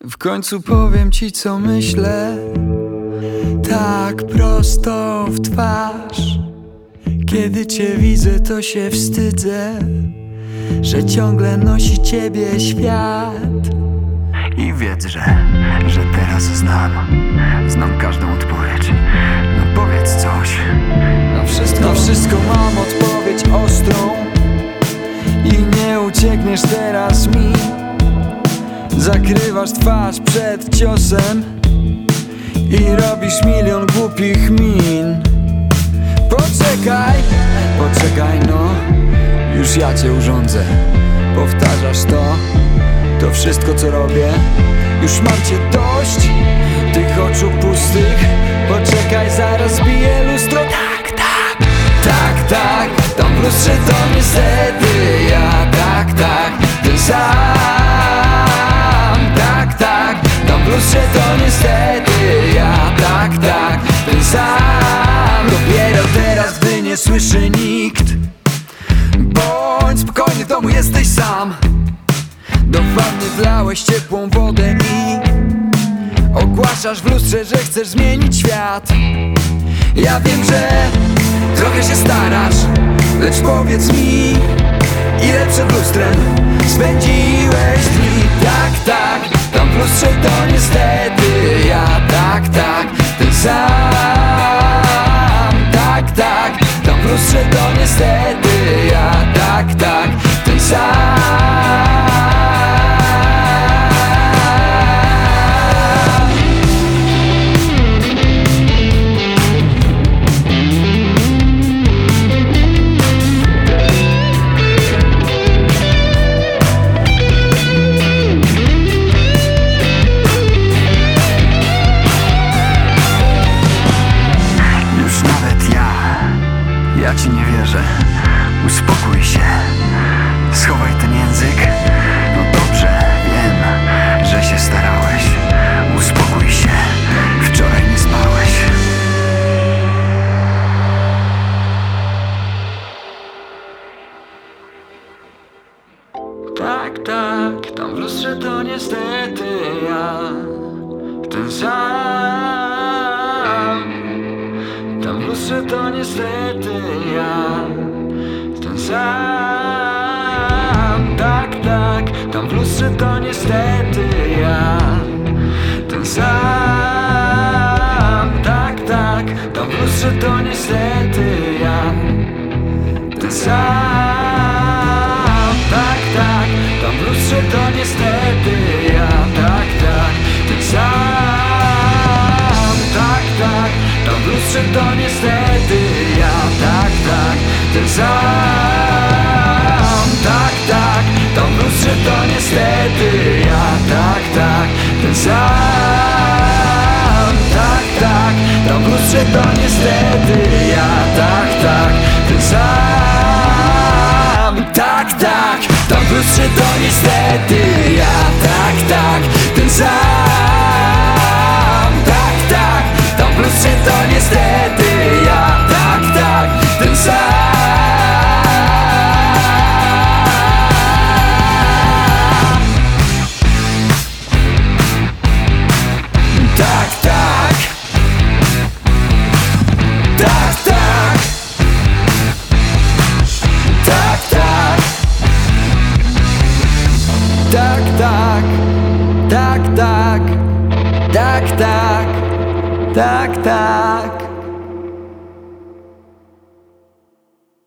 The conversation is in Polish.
W końcu powiem ci, co myślę, tak prosto w twarz. Kiedy cię widzę, to się wstydzę, że ciągle nosi ciebie świat. I wiedz, że teraz znam każdą odpowiedź. No powiedz coś. Na wszystko mam odpowiedź ostrą i nie uciekniesz teraz mi. Zakrywasz twarz przed ciosem i robisz milion głupich min. Poczekaj no, już ja cię urządzę. Powtarzasz to wszystko co robię. Już mam cię dość, tych oczu pustych. Poczekaj, zaraz bije lustro. Tak, tam w lustrze to niestety ja. Tak, ten sam. Tak, tam w lustrze to niestety ja. Tak, ten sam. Dopiero teraz, gdy nie słyszy nikt. Bądź spokojny, w domu jesteś sam. Do wanny wlałeś ciepłą wodę i ogłaszasz w lustrze, że chcesz zmienić świat. Ja wiem, że trochę się starasz, lecz powiedz mi, ile przed lustrem spędziłeś dni. Tak, tam w lustrze to niestety ja. Tak, ten sam. Tak, tam w lustrze to niestety ja. Tak, ten sam. Ja ci nie wierzę. Uspokój się. Schowaj ten język. No dobrze, wiem, że się starałeś. Uspokój się. Wczoraj nie spałeś. Tak, tam w lustrze to niestety ja. Ten sam. Tam w lustrze to niestety ja. Ten sam. Tak, tam w lustrze to niestety ja. Ten sam. Tak, tam w lustrze to niestety ja. Ten sam. Tak, tam w lustrze to niestety ja. Tak, ten sam. Tak, tam w lustrze to niestety ja. Tak, ten sam. Tak, tam w lustrze to niestety ja. Tak, ten sam. Tak, tam w lustrze to niestety ja. Tak, ten sam. Tak, tam w lustrze to niestety ja. Tak, ten sam. Tak, tam w lustrze to niestety ja. Tak, ten sam. Tak, tak.